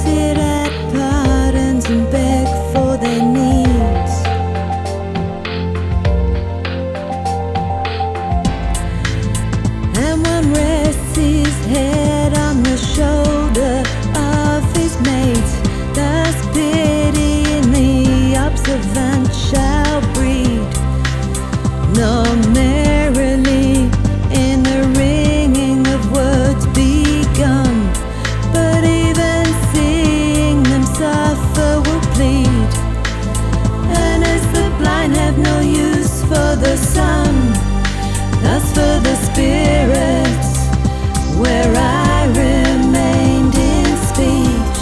sit at pardons and beg for their needs. And one rests his head on the shoulder of his mate. Thus pity in the observant shall breed. No merrily in the ringing of words begun, but even seeing them suffer will plead. And as the blind have no use for the sun, thus for the spirits, where I remained in speech.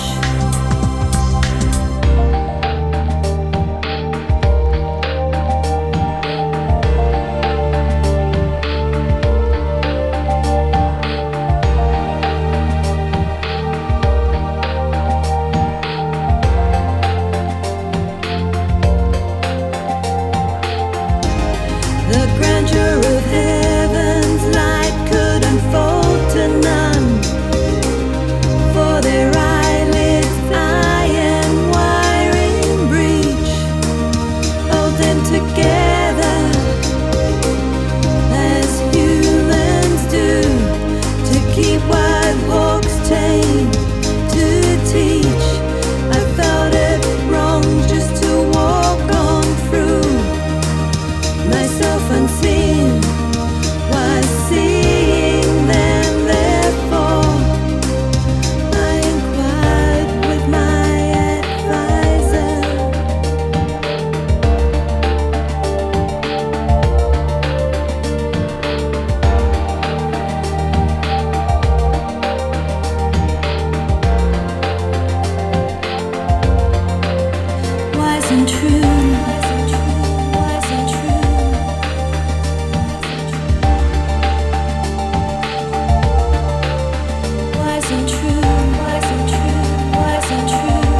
The grandeur of heaven's light could unfold to none, for their eyelids iron wire in breach, hold them together as humans do, to keep wild hawks tame, to teach. I felt it wrong just to walk on through myself unseen, was seeing them. Therefore I inquired with my advisor. Wise and true, wise and true. Wise and true, wise and true, wise and true.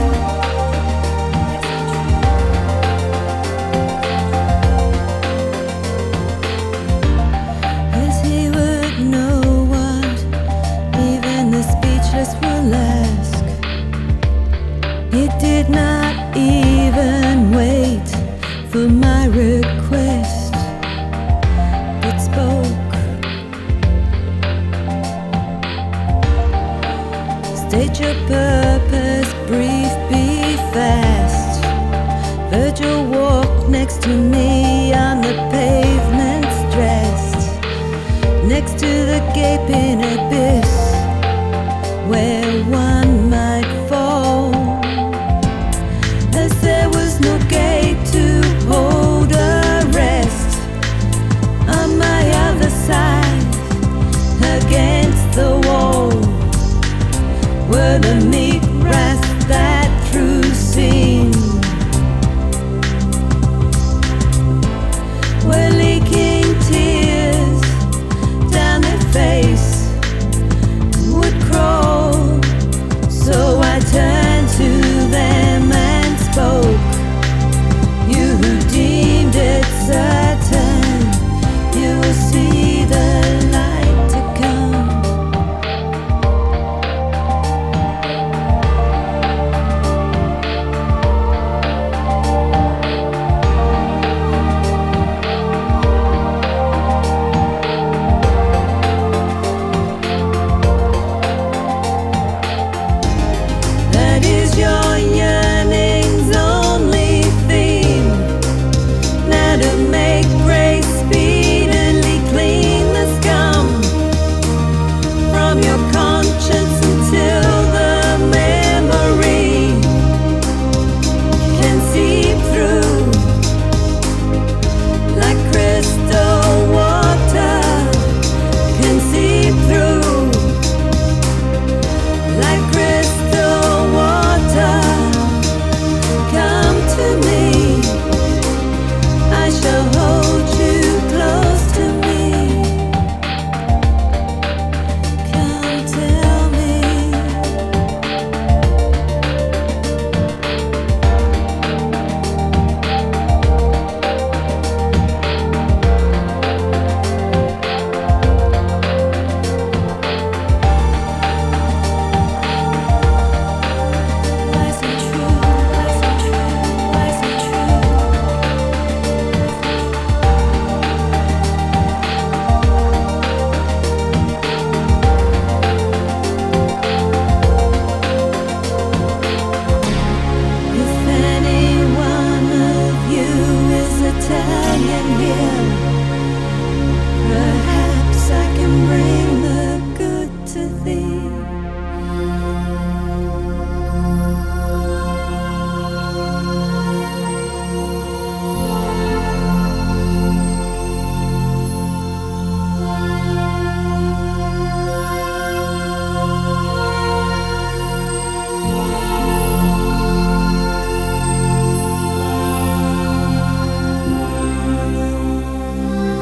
As he would know what even the speechless will ask, he did not even wait for my request, but spoke. State your purpose, brief, be fast. Virgil walked next to me on the pavement, dressed next to the gaping